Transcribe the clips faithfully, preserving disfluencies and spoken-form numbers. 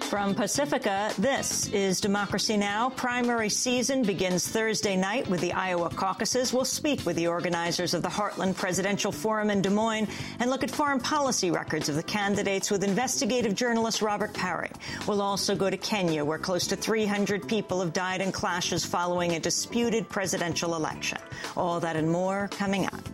From Pacifica, this is Democracy Now! Primary season begins Thursday night with the Iowa caucuses. We'll speak with the organizers of the Heartland Presidential Forum in Des Moines and look at foreign policy records of the candidates with investigative journalist Robert Parry. We'll also go to Kenya, where close to three hundred people have died in clashes following a disputed presidential election. All that and more coming up.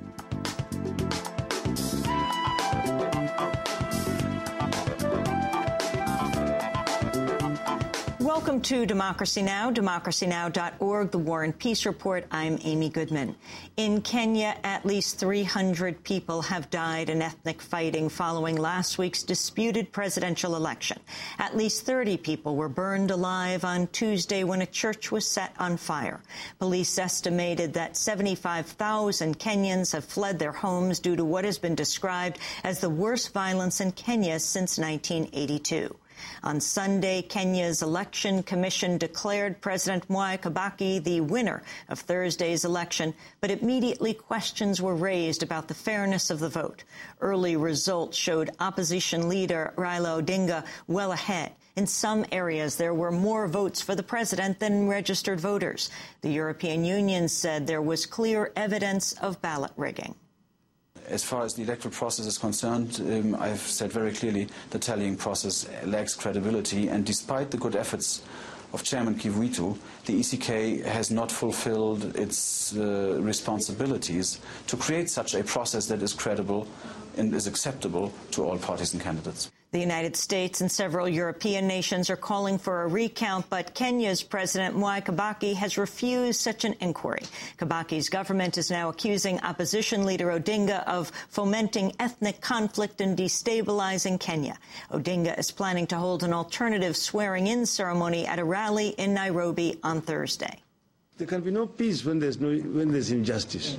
Welcome to Democracy Now!, democracy now dot org, the War and Peace Report. I'm Amy Goodman. In Kenya, at least three hundred people have died in ethnic fighting following last week's disputed presidential election. At least thirty people were burned alive on Tuesday when a church was set on fire. Police estimated that seventy-five thousand Kenyans have fled their homes due to what has been described as the worst violence in Kenya since nineteen eighty-two. On Sunday, Kenya's Election Commission declared President Mwai Kibaki the winner of Thursday's election, but immediately questions were raised about the fairness of the vote. Early results showed opposition leader Raila Odinga well ahead. In some areas, there were more votes for the president than registered voters. The European Union said there was clear evidence of ballot rigging. As far as the electoral process is concerned, um, I've said very clearly the tallying process lacks credibility, and despite the good efforts of Chairman Kivuitu, the E C K has not fulfilled its uh, responsibilities to create such a process that is credible and is acceptable to all parties and candidates. The United States and several European nations are calling for a recount, but Kenya's President Mwai Kibaki has refused such an inquiry. Kibaki's government is now accusing opposition leader Odinga of fomenting ethnic conflict and destabilizing Kenya. Odinga is planning to hold an alternative swearing-in ceremony at a rally in Nairobi on Thursday. There can be no peace when there's, no, when there's injustice.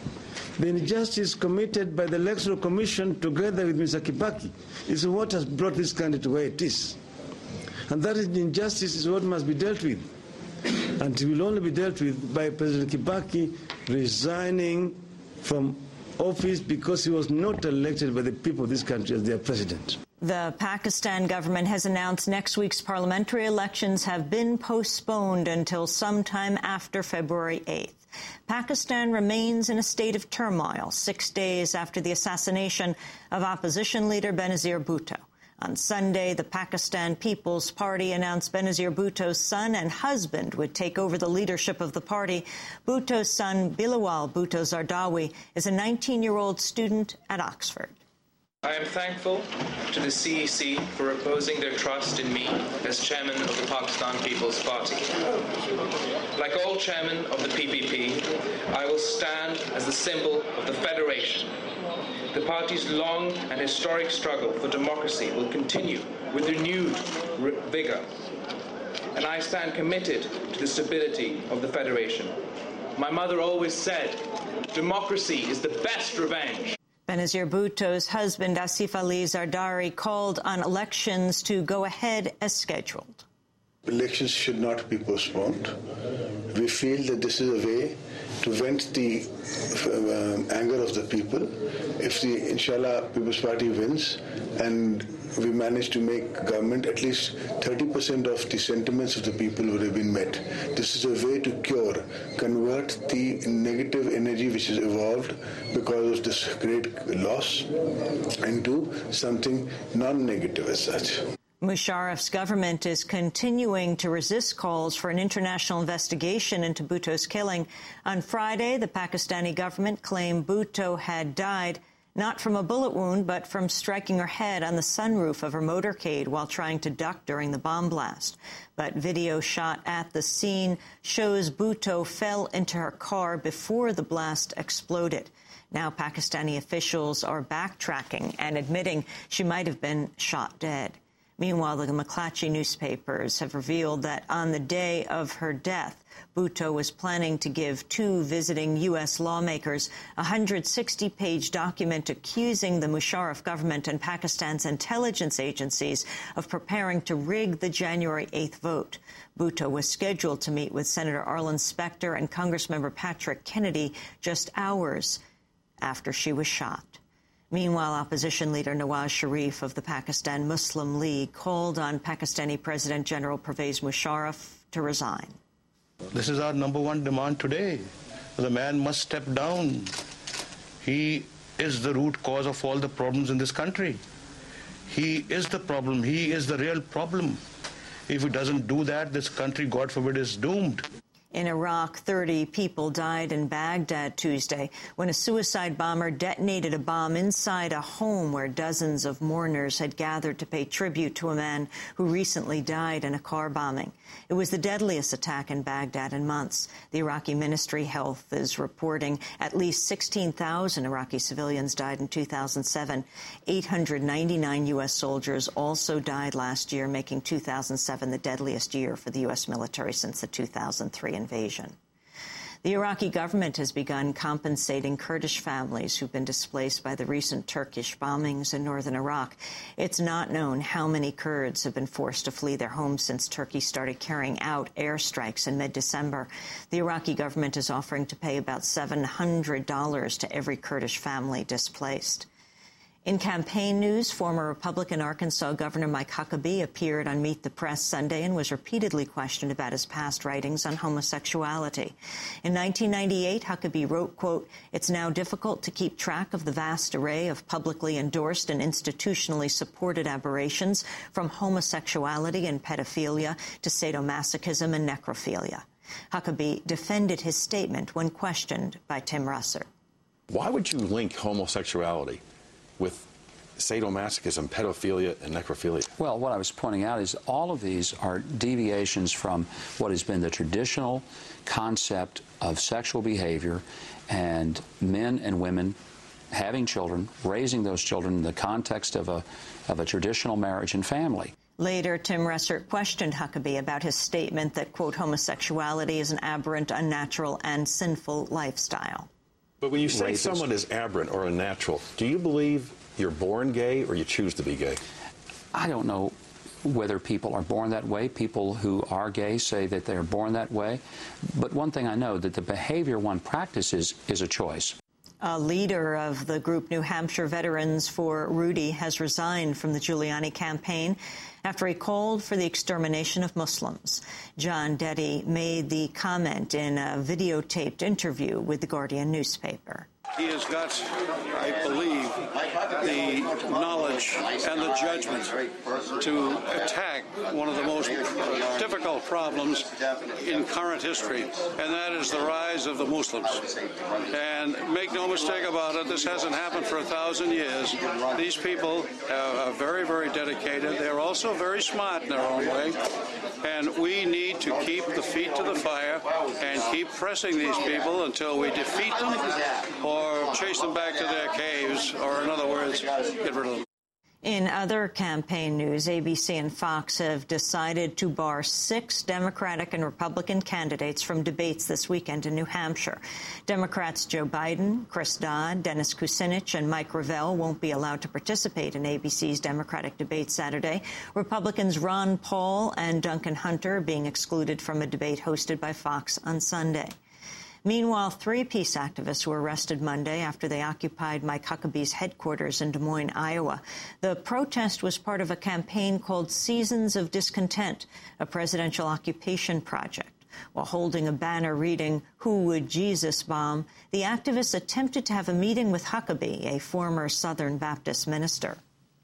The injustice committed by the Electoral Commission together with Mister Kibaki is what has brought this country to where it is. And that injustice is what must be dealt with. And it will only be dealt with by President Kibaki resigning from office because he was not elected by the people of this country as their president. The Pakistan government has announced next week's parliamentary elections have been postponed until sometime after February eighth. Pakistan remains in a state of turmoil six days after the assassination of opposition leader Benazir Bhutto. On Sunday, the Pakistan People's Party announced Benazir Bhutto's son and husband would take over the leadership of the party. Bhutto's son, Bilawal Bhutto Zardawi, is a nineteen-year-old student at Oxford. I am thankful to the C E C for reposing their trust in me as chairman of the Pakistan People's Party. Like all chairmen of the P P P, I will stand as the symbol of the Federation. The party's long and historic struggle for democracy will continue with renewed vigor, and I stand committed to the stability of the Federation. My mother always said, democracy is the best revenge. Benazir Bhutto's husband, Asif Ali Zardari, called on elections to go ahead as scheduled. Elections should not be postponed. We feel that this is a way to vent the uh, anger of the people. If the Inshallah People's Party wins and we manage to make government, at least thirty percent of the sentiments of the people would have been met. This is a way to cure, convert the negative energy which is evolved because of this great loss into something non-negative as such. Musharraf's government is continuing to resist calls for an international investigation into Bhutto's killing. On Friday, the Pakistani government claimed Bhutto had died not from a bullet wound, but from striking her head on the sunroof of her motorcade while trying to duck during the bomb blast. But video shot at the scene shows Bhutto fell into her car before the blast exploded. Now Pakistani officials are backtracking and admitting she might have been shot dead. Meanwhile, the McClatchy newspapers have revealed that on the day of her death, Bhutto was planning to give two visiting U S lawmakers a one hundred sixty page document accusing the Musharraf government and Pakistan's intelligence agencies of preparing to rig the January eighth vote. Bhutto was scheduled to meet with Senator Arlen Specter and Congressmember Patrick Kennedy just hours after she was shot. Meanwhile, opposition leader Nawaz Sharif of the Pakistan Muslim League called on Pakistani President General Pervez Musharraf to resign. This is our number one demand today. The man must step down. He is the root cause of all the problems in this country. He is the problem. He is the real problem. If he doesn't do that, this country, God forbid, is doomed. In Iraq, thirty people died in Baghdad Tuesday when a suicide bomber detonated a bomb inside a home where dozens of mourners had gathered to pay tribute to a man who recently died in a car bombing. It was the deadliest attack in Baghdad in months. The Iraqi Ministry of Health is reporting at least sixteen thousand Iraqi civilians died in two thousand seven. eight hundred ninety-nine U S soldiers also died last year, making two thousand seven the deadliest year for the U S military since the two thousand three invasion. The Iraqi government has begun compensating Kurdish families who've been displaced by the recent Turkish bombings in northern Iraq. It's not known how many Kurds have been forced to flee their homes since Turkey started carrying out airstrikes in mid-December. The Iraqi government is offering to pay about seven hundred dollars to every Kurdish family displaced. In campaign news, former Republican Arkansas Governor Mike Huckabee appeared on Meet the Press Sunday and was repeatedly questioned about his past writings on homosexuality. In nineteen ninety-eight, Huckabee wrote, quote, "It's now difficult to keep track of the vast array of publicly endorsed and institutionally supported aberrations from homosexuality and pedophilia to sadomasochism and necrophilia." Huckabee defended his statement when questioned by Tim Russer. Why would you link homosexuality with sadomasochism, pedophilia, and necrophilia? Well, what I was pointing out is all of these are deviations from what has been the traditional concept of sexual behavior and men and women having children, raising those children in the context of a, of a traditional marriage and family. Later, Tim Russert questioned Huckabee about his statement that, quote, homosexuality is an aberrant, unnatural, and sinful lifestyle. But when you say Racist. someone is aberrant or unnatural, do you believe you're born gay or you choose to be gay? I don't know whether people are born that way. People who are gay say that they're born that way. But one thing I know, that the behavior one practices is a choice. A leader of the group New Hampshire Veterans for Rudy has resigned from the Giuliani campaign after he called for the extermination of Muslims. John Deddy made the comment in a videotaped interview with the Guardian newspaper. He has got, I believe, the knowledge and the judgment to attack one of the most difficult problems in current history, and that is the rise of the Muslims. And make no mistake about it, this hasn't happened for a thousand years. These people are very, very dedicated. They're also very smart in their own way. And we need to keep the feet to the fire and keep pressing these people until we defeat them or chase them back to their caves, or in other words, get rid of them. In other campaign news, A B C and Fox have decided to bar six Democratic and Republican candidates from debates this weekend in New Hampshire. Democrats Joe Biden, Chris Dodd, Dennis Kucinich, and Mike Gravel won't be allowed to participate in A B C's Democratic debate Saturday. Republicans Ron Paul and Duncan Hunter are being excluded from a debate hosted by Fox on Sunday. Meanwhile, three peace activists were arrested Monday after they occupied Mike Huckabee's headquarters in Des Moines, Iowa. The protest was part of a campaign called Seasons of Discontent, a presidential occupation project. While holding a banner reading, "Who Would Jesus Bomb?" the activists attempted to have a meeting with Huckabee, a former Southern Baptist minister.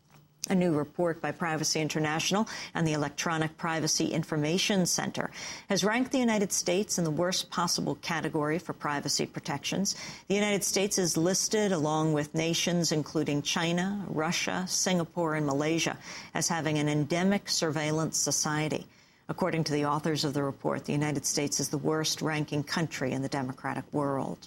A new report by Privacy International and the Electronic Privacy Information Center has ranked the United States in the worst possible category for privacy protections. The United States is listed, along with nations including China, Russia, Singapore, and Malaysia, as having an endemic surveillance society. According to the authors of the report, the United States is the worst-ranking country in the democratic world.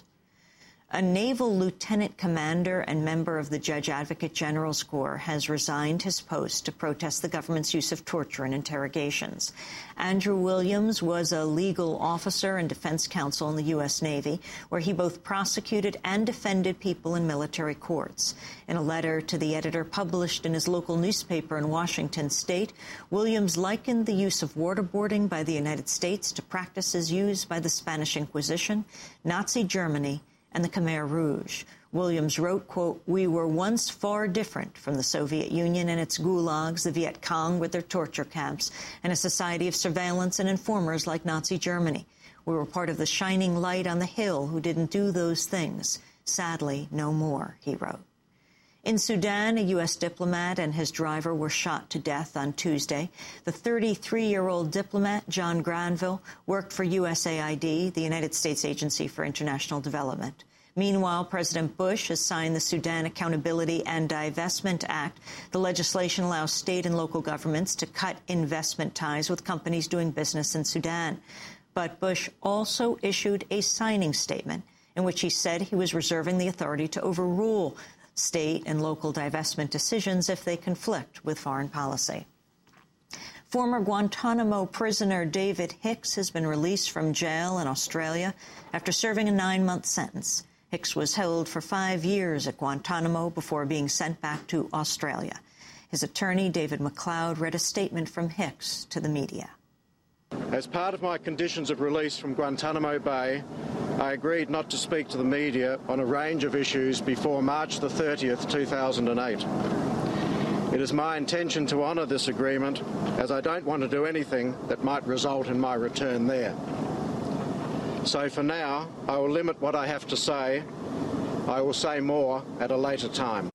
A naval lieutenant commander and member of the Judge Advocate General's Corps has resigned his post to protest the government's use of torture and interrogations. Andrew Williams was a legal officer and defense counsel in the U S Navy, where he both prosecuted and defended people in military courts. In a letter to the editor published in his local newspaper in Washington state, Williams likened the use of waterboarding by the United States to practices used by the Spanish Inquisition, Nazi Germany, and the Khmer Rouge. Williams wrote, quote, "We were once far different from the Soviet Union and its gulags, the Viet Cong with their torture camps, and a society of surveillance and informers like Nazi Germany. We were part of the shining light on the hill who didn't do those things. Sadly, no more," he wrote. In Sudan, a U S diplomat and his driver were shot to death on Tuesday. The thirty-three-year-old diplomat, John Granville, worked for U S A I D, the United States Agency for International Development. Meanwhile, President Bush has signed the Sudan Accountability and Divestment Act. The legislation allows state and local governments to cut investment ties with companies doing business in Sudan. But Bush also issued a signing statement in which he said he was reserving the authority to overrule state and local divestment decisions if they conflict with foreign policy. Former Guantanamo prisoner David Hicks has been released from jail in Australia after serving a nine-month sentence. Hicks was held for five years at Guantanamo before being sent back to Australia. His attorney, David McLeod, read a statement from Hicks to the media. As part of my conditions of release from Guantanamo Bay, I agreed not to speak to the media on a range of issues before March the thirtieth, two thousand eight. It is my intention to honour this agreement, as I don't want to do anything that might result in my return there. So for now, I will limit what I have to say. I will say more at a later time.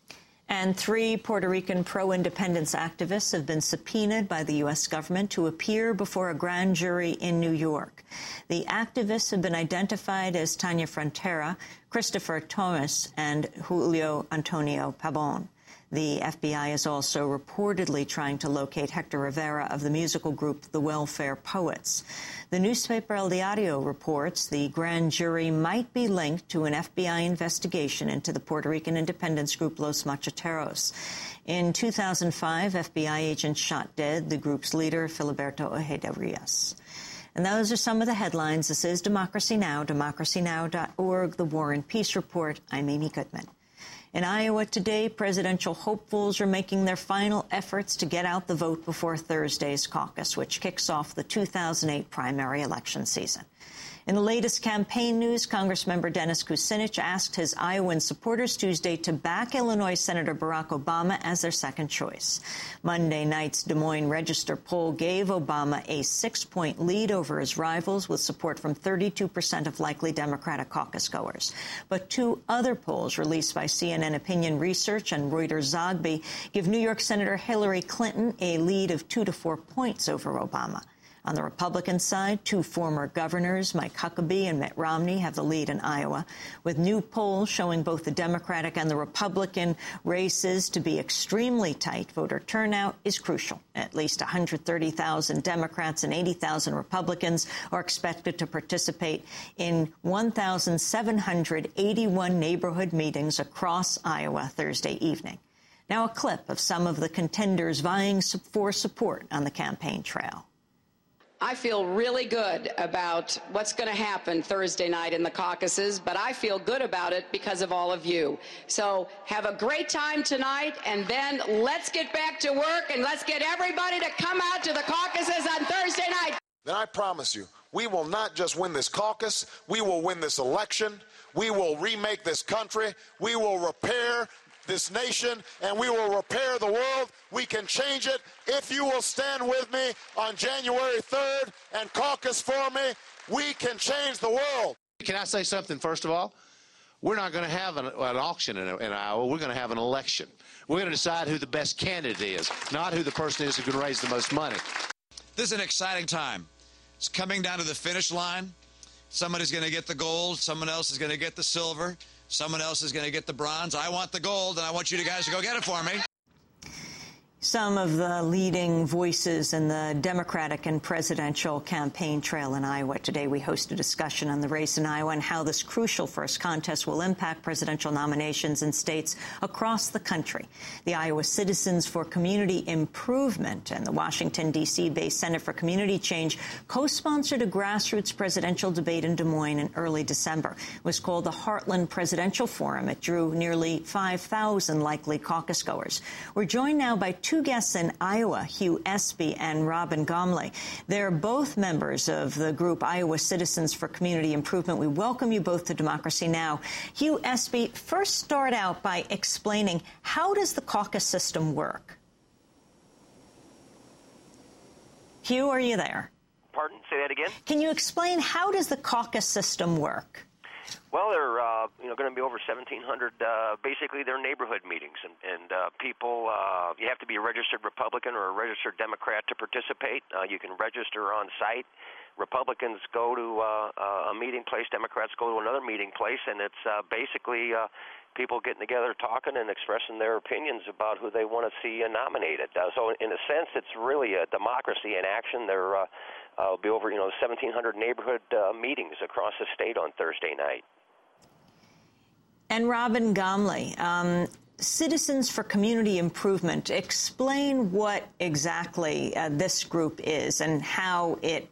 And three Puerto Rican pro-independence activists have been subpoenaed by the U S government to appear before a grand jury in New York. The activists have been identified as Tania Frontera, Christopher Thomas, and Julio Antonio Pabon. The F B I is also reportedly trying to locate Hector Rivera of the musical group The Welfare Poets. The newspaper El Diario reports the grand jury might be linked to an F B I investigation into the Puerto Rican independence group Los Macheteros. In two thousand five, F B I agents shot dead the group's leader, Filiberto Ojeda Rios. And those are some of the headlines. This is Democracy Now!, democracy now dot org, The War and Peace Report. I'm Amy Goodman. In Iowa today, presidential hopefuls are making their final efforts to get out the vote before Thursday's caucus, which kicks off the two thousand eight primary election season. In the latest campaign news, Congressmember Dennis Kucinich asked his Iowan supporters Tuesday to back Illinois Senator Barack Obama as their second choice. Monday night's Des Moines Register poll gave Obama a six-point lead over his rivals, with support from thirty-two percent of likely Democratic caucus goers. But two other polls released by C N N Opinion Research and Reuters Zogby give New York Senator Hillary Clinton a lead of two to four points over Obama. On the Republican side, two former governors, Mike Huckabee and Mitt Romney, have the lead in Iowa, with new polls showing both the Democratic and the Republican races to be extremely tight. Voter turnout is crucial. At least one hundred thirty thousand Democrats and eighty thousand Republicans are expected to participate in one thousand seven hundred eighty-one neighborhood meetings across Iowa Thursday evening. Now a clip of some of the contenders vying for support on the campaign trail. I feel really good about what's going to happen Thursday night in the caucuses, but I feel good about it because of all of you. So have a great time tonight, and then let's get back to work, and let's get everybody to come out to the caucuses on Thursday night. Then I promise you, we will not just win this caucus, we will win this election, we will remake this country, we will repair this nation, and we will repair the world. We can change it if you will stand with me on January third and caucus for me. We can change the world. Can I say something, first of all? We're not going to have an, an auction in, in Iowa. We're going to have an election. We're going to decide who the best candidate is, not who the person is who can raise the most money. This is an exciting time. It's coming down to the finish line. Somebody's going to get the gold. Someone else is going to get the silver. Someone else is going to get the bronze. I want the gold, and I want you guys to go get it for me. Some of the leading voices in the Democratic and presidential campaign trail in Iowa. Today, we host a discussion on the race in Iowa and how this crucial first contest will impact presidential nominations in states across the country. The Iowa Citizens for Community Improvement and the Washington, D C-based Center for Community Change co-sponsored a grassroots presidential debate in Des Moines in early December. It was called the Heartland Presidential Forum. It drew nearly five thousand likely caucus goers. We're joined now by two guests in Iowa, Hugh Espy and Robin Gomley. They're both members of the group Iowa Citizens for Community Improvement. We welcome you both to Democracy Now! Hugh Espy, first start out by explaining, how does the caucus system work? Hugh, are you there? Pardon? Say that again? Can you explain, how does the caucus system work? Well, there are uh, you know going to be over seventeen hundred. Uh, basically, they're neighborhood meetings, and, and uh, people. Uh, you have to be a registered Republican or a registered Democrat to participate. Uh, you can register on site. Republicans go to uh, a meeting place. Democrats go to another meeting place, and it's uh, basically uh, people getting together, talking, and expressing their opinions about who they want to see nominated. Uh, so, in a sense, it's really a democracy in action. There uh, uh, will be over you know seventeen hundred neighborhood uh, meetings across the state on Thursday night. And Robin Gomley, um, Citizens for Community Improvement, explain what exactly uh, this group is and how it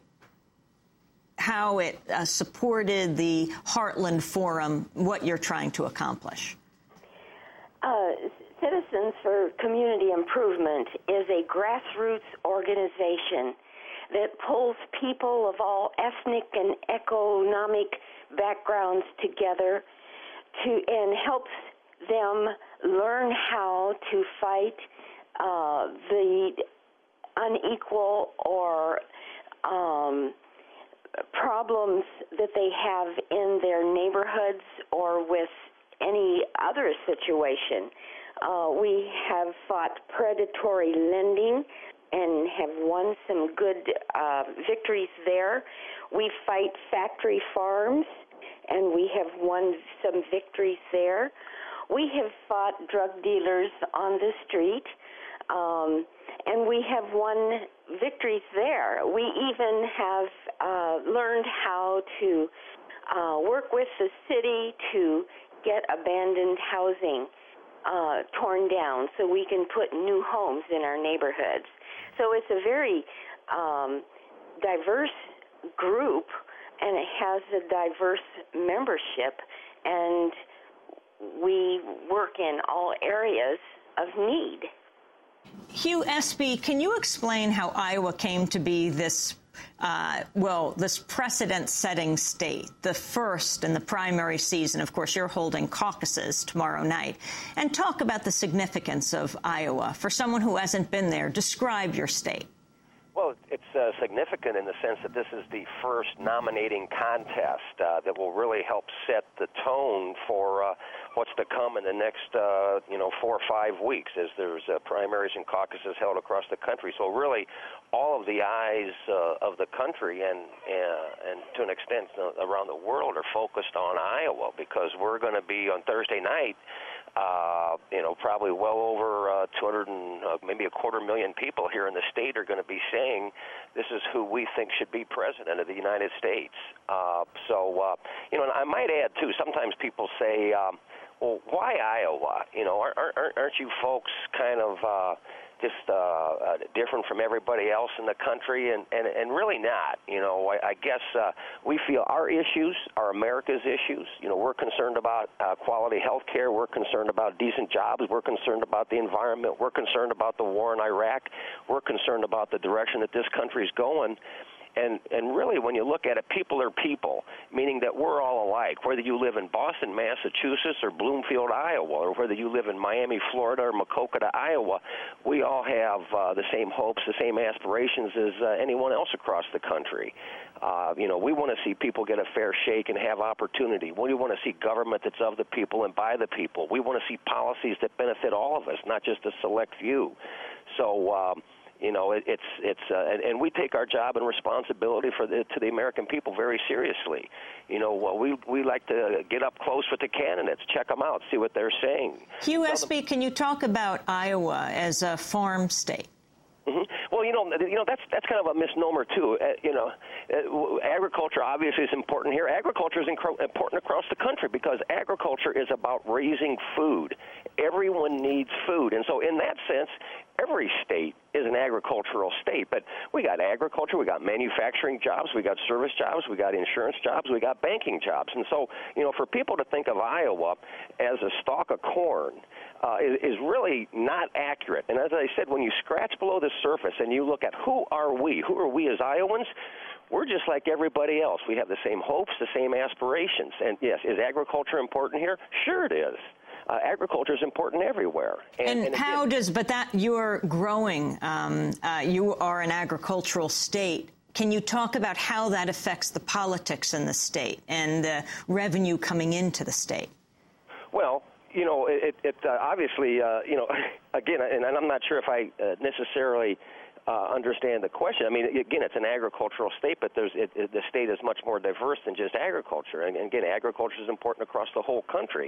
how it uh, supported the Heartland Forum, what you're trying to accomplish. Uh, Citizens for Community Improvement is a grassroots organization that pulls people of all ethnic and economic backgrounds together to and helps them learn how to fight uh, the unequal or um, problems that they have in their neighborhoods or with any other situation. Uh, we have fought predatory lending and have won some good uh, victories there. We fight factory farms, and we have won some victories there. We have fought drug dealers on the street, um, and we have won victories there. We even have uh, learned how to uh, work with the city to get abandoned housing uh, torn down so we can put new homes in our neighborhoods. So it's a very um, diverse group, and it has a diverse membership, and we work in all areas of need. Hugh Espy, can you explain how Iowa came to be this, uh, well, this precedent-setting state, the first in the primary season? Of course, you're holding caucuses tomorrow night. And talk about the significance of Iowa. For someone who hasn't been there, describe your state. Well, it's uh, significant in the sense that this is the first nominating contest uh, that will really help set the tone for uh, what's to come in the next, uh, you know, four or five weeks as there's uh, primaries and caucuses held across the country. So really, all of the eyes uh, of the country and, uh, and to an extent uh, around the world are focused on Iowa, because we're going to be on Thursday night, Uh, you know, probably well over uh, two hundred and uh, maybe a quarter million people here in the state are going to be saying this is who we think should be president of the United States. Uh, so, uh, you know, and I might add, too, sometimes people say, um, well, why Iowa? You know, aren't, aren't, aren't you folks kind of uh, just uh, uh, different from everybody else in the country? And, and, and really not. You know, I, I guess uh, we feel our issues are America's issues. You know, we're concerned about uh, quality health care. We're concerned about decent jobs. We're concerned about the environment. We're concerned about the war in Iraq. We're concerned about the direction that this country's going. And, and really, when you look at it, people are people, meaning that we're all alike. Whether you live in Boston, Massachusetts, or Bloomfield, Iowa, or whether you live in Miami, Florida, or Maquoketa, Iowa, we all have uh, the same hopes, the same aspirations as uh, anyone else across the country. Uh, you know, we want to see people get a fair shake and have opportunity. We want to see government that's of the people and by the people. We want to see policies that benefit all of us, not just a select few. So, um, You know, it, it's it's uh, and, and we take our job and responsibility for the, to the American people very seriously. You know, well, we we like to get up close with the candidates, check them out, see what they're saying. Hugh Espy, can you talk about Iowa as a farm state? Mm-hmm. Well, you know, you know that's that's kind of a misnomer too. Uh, you know, uh, agriculture obviously is important here. Agriculture is inc- important across the country because agriculture is about raising food. Everyone needs food, and so in that sense, every state is an agricultural state. But we got agriculture, we got manufacturing jobs, we got service jobs, we got insurance jobs, we got banking jobs, and so you know, for people to think of Iowa as a stalk of corn uh, is, is really not accurate. And as I said, when you scratch below the surface and you look at who are we, who are we as Iowans, we're just like everybody else. We have the same hopes, the same aspirations. And yes, is agriculture important here? Sure it is. Uh, agriculture is important everywhere. And, and, and how again, does, but that you're growing, um, uh, you are an agricultural state. Can you talk about how that affects the politics in the state and the revenue coming into the state? Well, you know, it, it uh, obviously, uh, you know, again, and I'm not sure if I uh, necessarily uh, understand the question. I mean, again, it's an agricultural state, but there's it, it, the state is much more diverse than just agriculture. And, and again, agriculture is important across the whole country.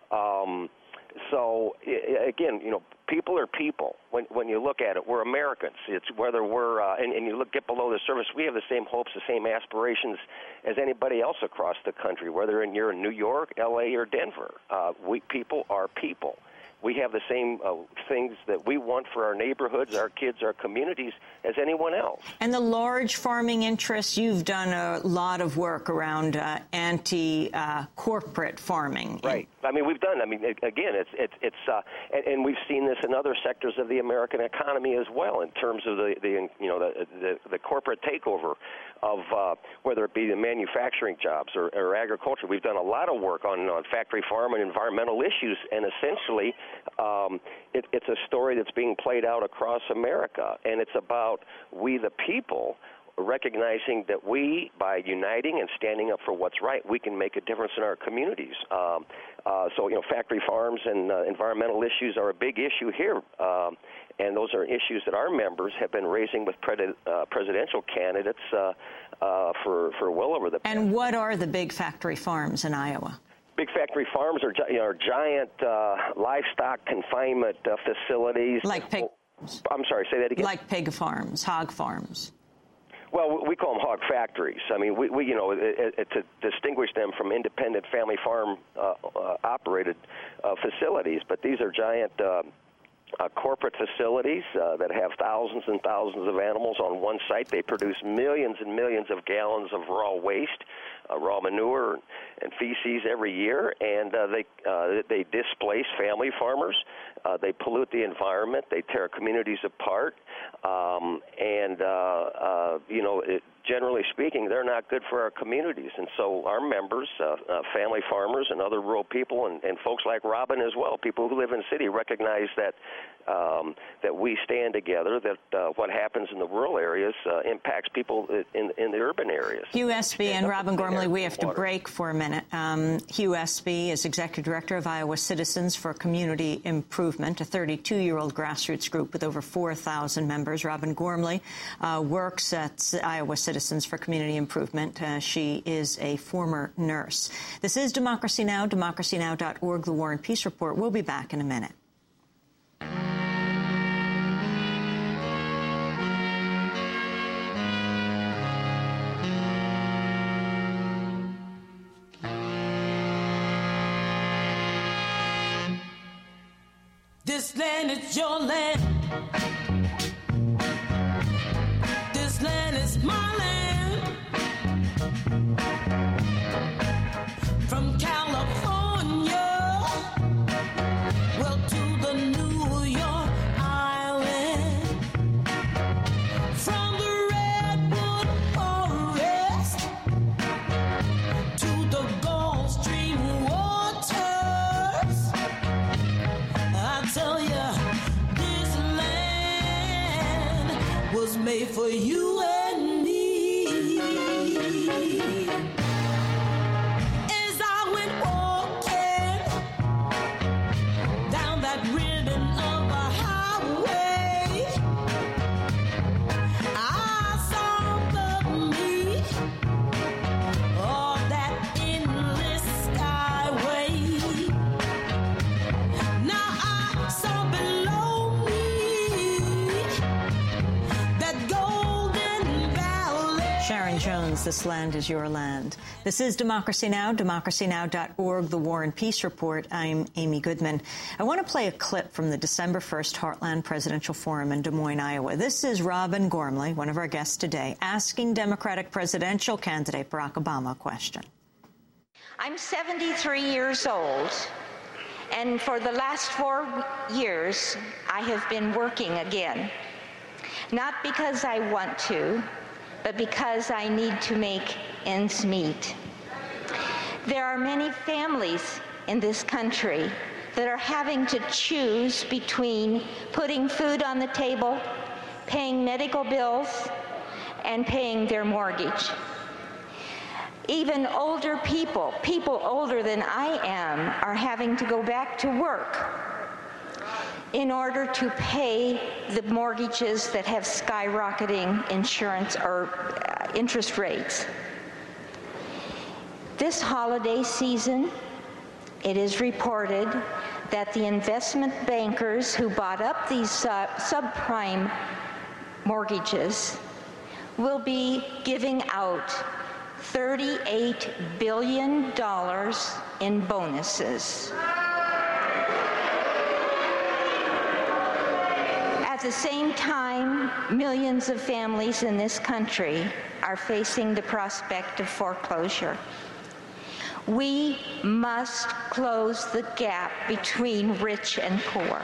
Um, so, again, you know, people are people. When when you look at it, we're Americans. It's whether we're, uh, and, and you look get below the surface, we have the same hopes, the same aspirations as anybody else across the country, whether in, you're in New York, L A, or Denver. Uh, we people are people. We have the same uh, things that we want for our neighborhoods, our kids, our communities as anyone else. And the large farming interests, you've done a lot of work around uh, anti-corporate uh, farming. Right. I mean, we've done, I mean, again, it's, it's, it's uh, and, and we've seen this in other sectors of the American economy as well in terms of the, the you know, the, the, the corporate takeover of uh, whether it be the manufacturing jobs or, or agriculture. We've done a lot of work on, on factory farm and environmental issues, and essentially um, it, it's a story that's being played out across America, and it's about we the people recognizing that we, by uniting and standing up for what's right, we can make a difference in our communities. Um, uh, so, you know, factory farms and uh, environmental issues are a big issue here, um, and those are issues that our members have been raising with pred- uh, presidential candidates uh, uh, for, for well over the past. And what are the big factory farms in Iowa? Big factory farms are, you know, are giant uh, livestock confinement uh, facilities. Like pig. I'm sorry, say that again. Like pig farms, hog farms. Well, we call them hog factories. I mean, we, we you know, it, it, to distinguish them from independent family farm uh, uh, operated uh, facilities, but these are giant uh, uh, corporate facilities uh, that have thousands and thousands of animals on one site. They produce millions and millions of gallons of raw waste, uh, raw manure and feces every year, and uh, they uh, they displace family farmers. Uh, they pollute the environment. They tear communities apart. Um, and, uh, uh, you know, it, generally speaking, they're not good for our communities. And so our members, uh, uh, family farmers and other rural people, and, and folks like Robin as well, people who live in the city, recognize that um, that we stand together, that uh, what happens in the rural areas uh, impacts people in, in the urban areas. Hugh Espy and Robin Gormley, we have to break for a minute. Um, Hugh Espy is Executive Director of Iowa Citizens for Community Improvement, a thirty-two-year-old grassroots group with over four thousand members. Robin Gormley uh, works at Iowa Citizens for Community Improvement. Uh, she is a former nurse. This is Democracy Now!, democracy now dot org, The War and Peace Report. We'll be back in a minute. This land is your land. This land is my land. From California, well, to the New York Island. From the Redwood Forest to the Gulf Stream waters. I tell you, this land was made for you and me. As I went walking down that ribbon of a highway, I saw above me all that endless skyway. Now I saw below me that golden valley. Sharon Jones, This Land is Your Land. This is Democracy Now!, democracy now dot org, The War and Peace Report. I'm Amy Goodman. I want to play a clip from the December first Heartland Presidential Forum in Des Moines, Iowa. This is Robin Gormley, one of our guests today, asking Democratic presidential candidate Barack Obama a question. I'm seventy-three years old, And for the last four years, I have been working again. Not because I want to, but because I need to make ends meet. There are many families in this country that are having to choose between putting food on the table, paying medical bills, and paying their mortgage. Even older people, people older than I am, are having to go back to work in order to pay the mortgages that have skyrocketing insurance or uh, interest rates. This holiday season, it is reported that the investment bankers who bought up these uh, subprime mortgages will be giving out thirty-eight billion dollars in bonuses. At the same time, millions of families in this country are facing the prospect of foreclosure. We must close the gap between rich and poor.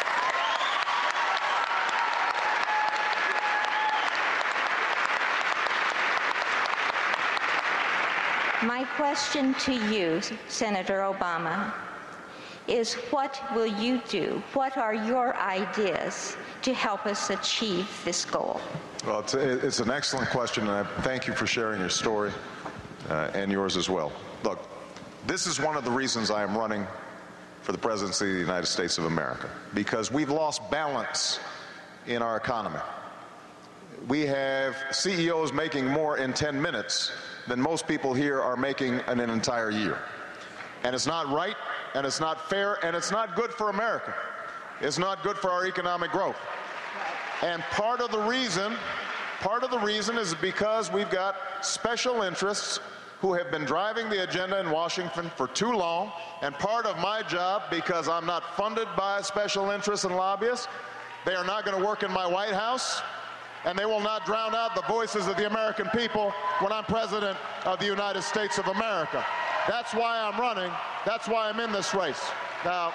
My question to you, Senator Obama, is what will you do? What are your ideas to help us achieve this goal? Well, it's, a, it's an excellent question, and I thank you for sharing your story uh, and yours as well. Look, this is one of the reasons I am running for the presidency of the United States of America, because we've lost balance in our economy. We have C E Os making more in ten minutes than most people here are making in an entire year. And it's not right, and it's not fair, and it's not good for America. It's not good for our economic growth. And part of the reason, part of the reason is because we've got special interests who have been driving the agenda in Washington for too long, and part of my job, because I'm not funded by special interests and lobbyists, they are not going to work in my White House, and they will not drown out the voices of the American people when I'm President of the United States of America. That's why I'm running. That's why I'm in this race. Now,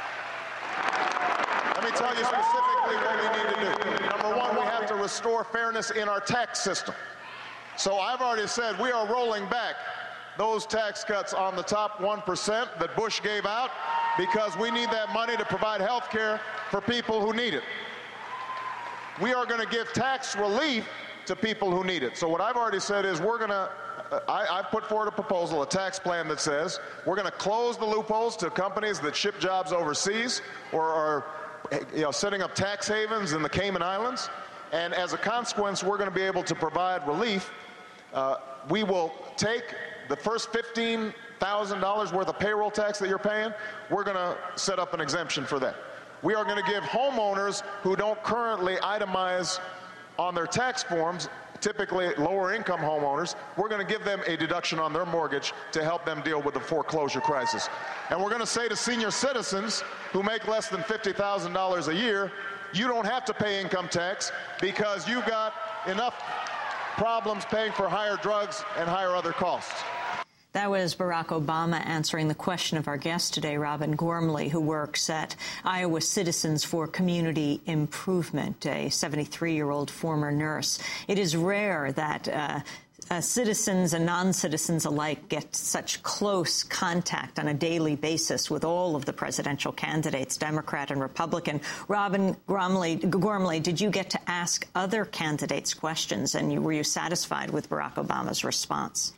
let me tell you specifically what we need to do. Number one, we have to restore fairness in our tax system. So I've already said we are rolling back those tax cuts on the top one percent that Bush gave out, because we need that money to provide health care for people who need it. We are going to give tax relief to people who need it. So what I've already said is we're going to, uh, I, I've put forward a proposal, a tax plan that says we're going to close the loopholes to companies that ship jobs overseas or are, you know, setting up tax havens in the Cayman Islands. And as a consequence, we're going to be able to provide relief. Uh, we will take the first fifteen thousand dollars worth of payroll tax that you're paying. We're going to set up an exemption for that. We are going to give homeowners who don't currently itemize on their tax forms, typically lower income homeowners, we're going to give them a deduction on their mortgage to help them deal with the foreclosure crisis. And we're going to say to senior citizens who make less than fifty thousand dollars a year, you don't have to pay income tax because you've got enough problems paying for higher drugs and higher other costs. That was Barack Obama answering the question of our guest today, Robin Gormley, who works at Iowa Citizens for Community Improvement, a seventy-three-year-old former nurse. It is rare that uh, uh, citizens and non-citizens alike get such close contact on a daily basis with all of the presidential candidates, Democrat and Republican. Robin Gormley, Gormley, did you get to ask other candidates questions, and you, were you satisfied with Barack Obama's response?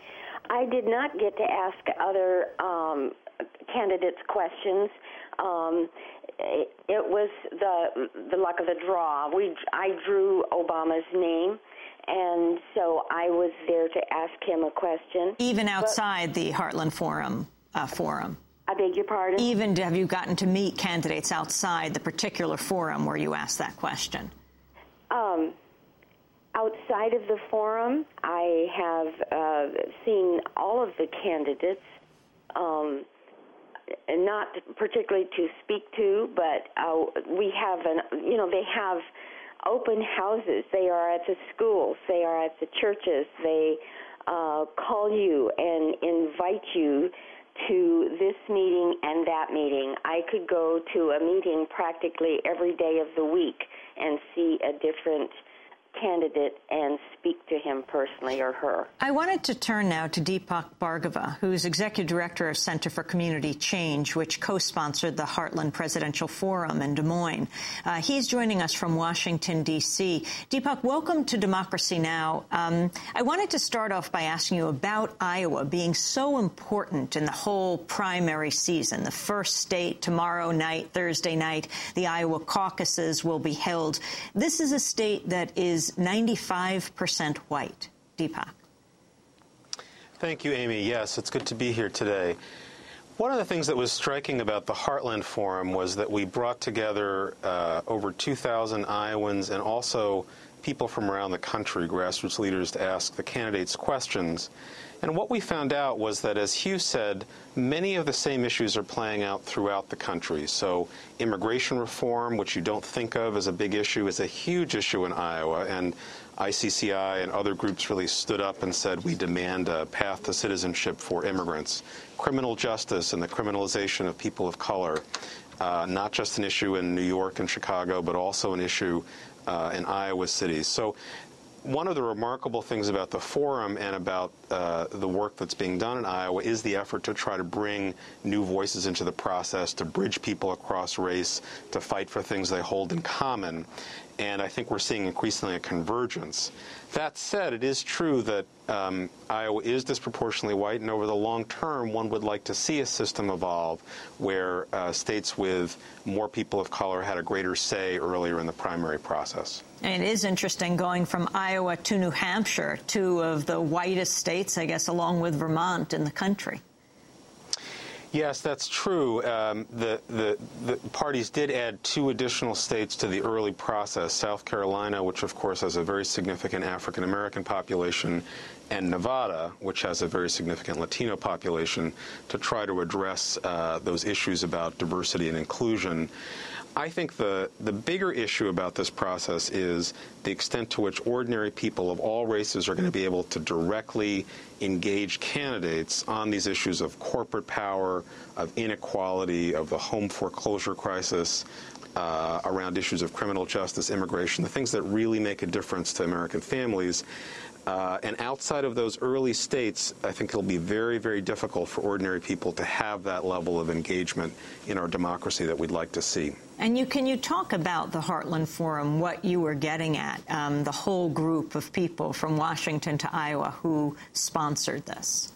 I did not get to ask other um, candidates questions. Um, it, it was the the luck of the draw. We I drew Obama's name, and so I was there to ask him a question. Even outside but, the Heartland Forum uh, forum. I beg your pardon? Even have you gotten to meet candidates outside the particular forum where you asked that question? Um. Outside of the forum, I have uh, seen all of the candidates, um, not particularly to speak to, but uh, we have, an, you know, they have open houses. They are at the schools. They are at the churches. They uh, call you and invite you to this meeting and that meeting. I could go to a meeting practically every day of the week and see a different candidate and speak to him personally or her. I wanted to turn now to Deepak Bhargava, who's Executive Director of Center for Community Change, which co-sponsored the Heartland Presidential Forum in Des Moines. Uh, he's joining us from Washington, D C Deepak, welcome to Democracy Now! Um, I wanted to start off by asking you about Iowa being so important in the whole primary season. The first state tomorrow night, Thursday night, the Iowa caucuses will be held. This is a state that is ninety-five percent white. Deepak. Thank you, Amy. Yes, it's good to be here today. One of the things that was striking about the Heartland Forum was that we brought together uh, over two thousand Iowans and also people from around the country, grassroots leaders, to ask the candidates questions. And what we found out was that, as Hugh said, many of the same issues are playing out throughout the country. So immigration reform, which you don't think of as a big issue, is a huge issue in Iowa. And I C C I and other groups really stood up and said we demand a path to citizenship for immigrants. Criminal justice and the criminalization of people of color, uh, not just an issue in New York and Chicago, but also an issue uh, in Iowa cities. So one of the remarkable things about the forum and about uh, the work that's being done in Iowa is the effort to try to bring new voices into the process, to bridge people across race, to fight for things they hold in common. And I think we're seeing increasingly a convergence. That said, it is true that um, Iowa is disproportionately white, and over the long term, one would like to see a system evolve where uh, states with more people of color had a greater say earlier in the primary process. And it is interesting going from Iowa to New Hampshire, two of the whitest states, I guess, along with Vermont in the country. Yes, that's true. Um, the, the, the parties did add two additional states to the early process, South Carolina, which of course has a very significant African-American population, and Nevada, which has a very significant Latino population, to try to address uh, those issues about diversity and inclusion. I think the, the bigger issue about this process is the extent to which ordinary people of all races are going to be able to directly engage candidates on these issues of corporate power, of inequality, of the home foreclosure crisis, uh, around issues of criminal justice, immigration, the things that really make a difference to American families. Uh, and outside of those early states, I think it'll be very, very difficult for ordinary people to have that level of engagement in our democracy that we'd like to see. And you, can you talk about the Heartland Forum, what you were getting at, um, the whole group of people from Washington to Iowa who sponsored this?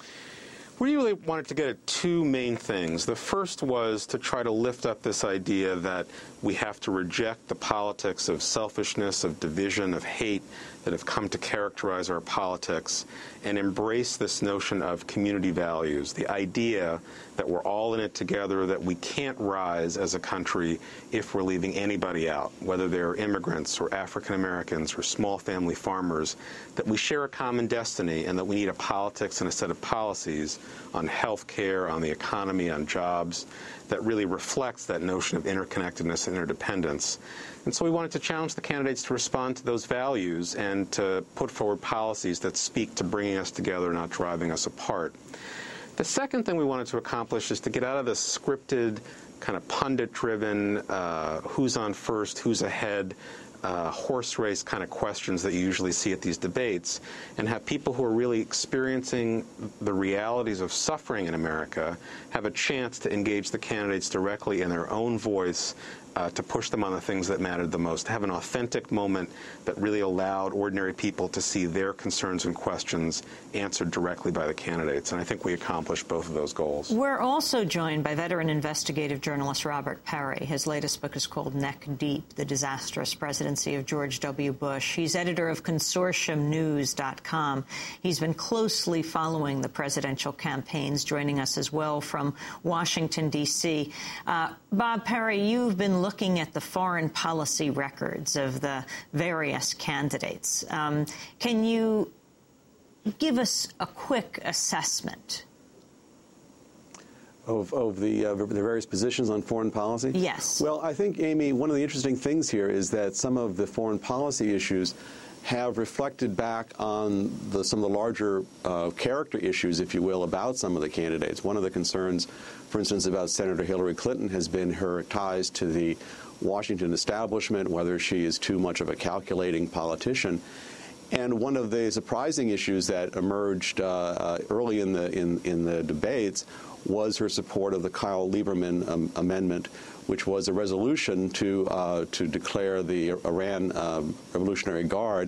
We really wanted to get at two main things. The first was to try to lift up this idea that we have to reject the politics of selfishness, of division, of hate that have come to characterize our politics, and embrace this notion of community values, the idea that we're all in it together, that we can't rise as a country if we're leaving anybody out, whether they're immigrants or African Americans or small family farmers, that we share a common destiny and that we need a politics and a set of policies on health care, on the economy, on jobs, that really reflects that notion of interconnectedness and interdependence. And so we wanted to challenge the candidates to respond to those values and to put forward policies that speak to bringing us together, not driving us apart. The second thing we wanted to accomplish is to get out of this scripted, kind of pundit-driven, uh, who's on first, who's ahead, Uh, horse race kind of questions that you usually see at these debates, and have people who are really experiencing the realities of suffering in America have a chance to engage the candidates directly in their own voice, uh, to push them on the things that mattered the most, to have an authentic moment that really allowed ordinary people to see their concerns and questions answered directly by the candidates. And I think we accomplished both of those goals. We're also joined by veteran investigative journalist Robert Parry. His latest book is called Neck Deep, The Disastrous Presidency of George W. Bush. He's editor of consortium news dot com. He's been closely following the presidential campaigns, joining us as well from Washington, D C Uh, Bob Parry, you've been looking at the foreign policy records of the various candidates. Um, can you give us a quick assessment Of, of the, uh, the various positions on foreign policy? Yes. Well, I think, Amy, one of the interesting things here is that some of the foreign policy issues have reflected back on the, some of the larger uh, character issues, if you will, about some of the candidates. One of the concerns, for instance, about Senator Hillary Clinton has been her ties to the Washington establishment, whether she is too much of a calculating politician. And one of the surprising issues that emerged uh, uh, early in the in, in the debates was her support of the Kyle Lieberman um, amendment, which was a resolution to uh, to declare the Iran um, Revolutionary Guard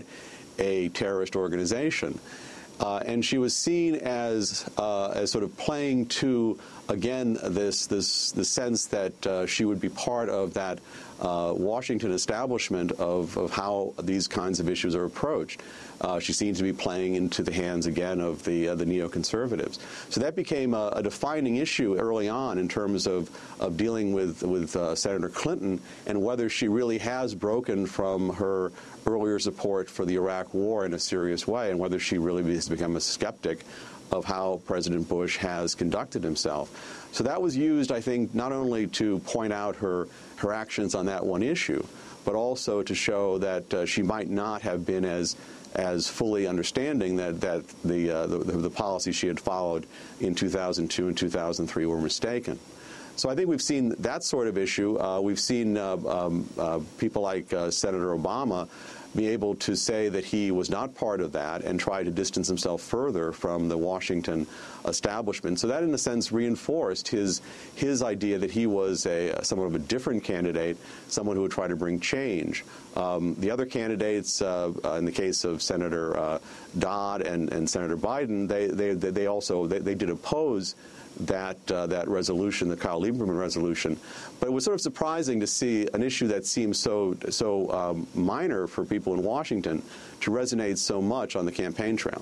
a terrorist organization. Uh, and she was seen as uh, as sort of playing to, again, this this the sense that uh, she would be part of that uh, Washington establishment of, of how these kinds of issues are approached. Uh, she seems to be playing into the hands again of the uh, the neoconservatives. So that became a, a defining issue early on in terms of of dealing with with uh, Senator Clinton and whether she really has broken from her earlier support for the Iraq War in a serious way, and whether she really has become a skeptic of how President Bush has conducted himself. So that was used, I think, not only to point out her, her actions on that one issue, but also to show that uh, she might not have been as as fully understanding that, that the, uh, the, the policies she had followed in two thousand two and two thousand three were mistaken. So I think we've seen that sort of issue. Uh, we've seen uh, um, uh, people like uh, Senator Obama be able to say that he was not part of that and try to distance himself further from the Washington establishment. So that, in a sense, reinforced his his idea that he was a somewhat of a different candidate, someone who would try to bring change. Um, the other candidates, uh, uh, in the case of Senator uh, Dodd and, and Senator Biden, they they they also they, they did oppose that uh, that resolution, the Kyle Lieberman resolution. But it was sort of surprising to see an issue that seems so so um, minor for people in Washington to resonate so much on the campaign trail.